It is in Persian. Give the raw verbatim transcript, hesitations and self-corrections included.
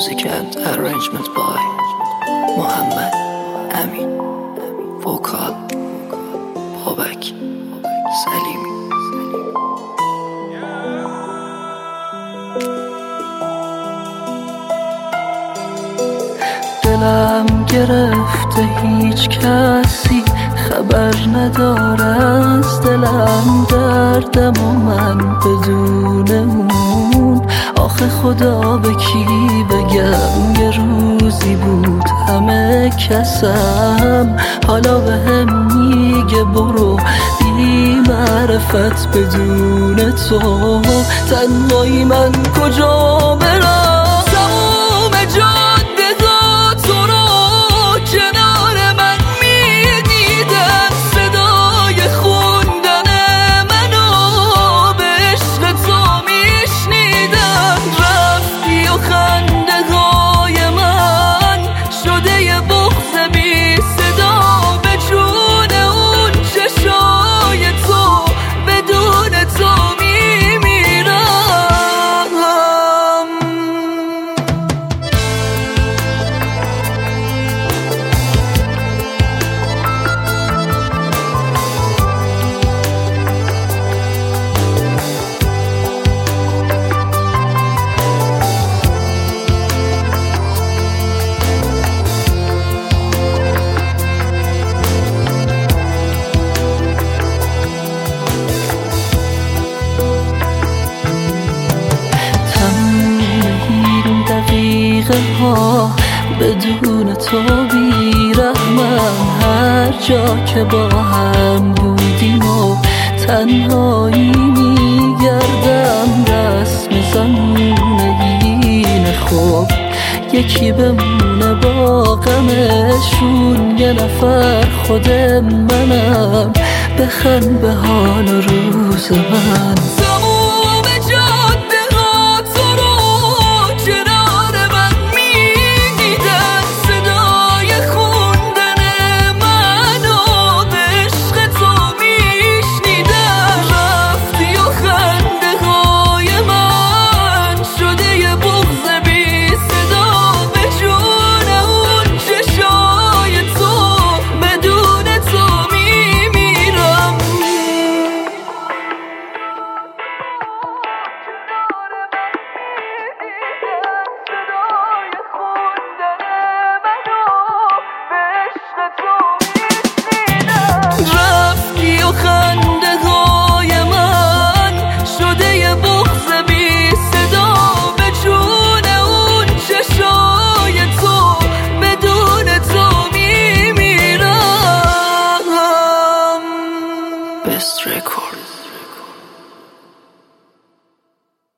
Music and arrangement by Muhammad Amin. Vocal Babak Salimi. دلم گرفته هیچ کسی خبر نداره از دلم، دردم و من بدون اون. آخه خدا به کی بگم، یه روزی بود همه کسم، حالا به هم میگه برو بی معرفت بدون تو. تنهایی من کجا برم، ها بدون تو بی‌رحمم. هر جا که با هم بودیم و تنهایی میگردم، رسم زمونگین خوب یکی بمونه با غمشون، یه نفر خود منم، بخند به حال و روز من. رفتی و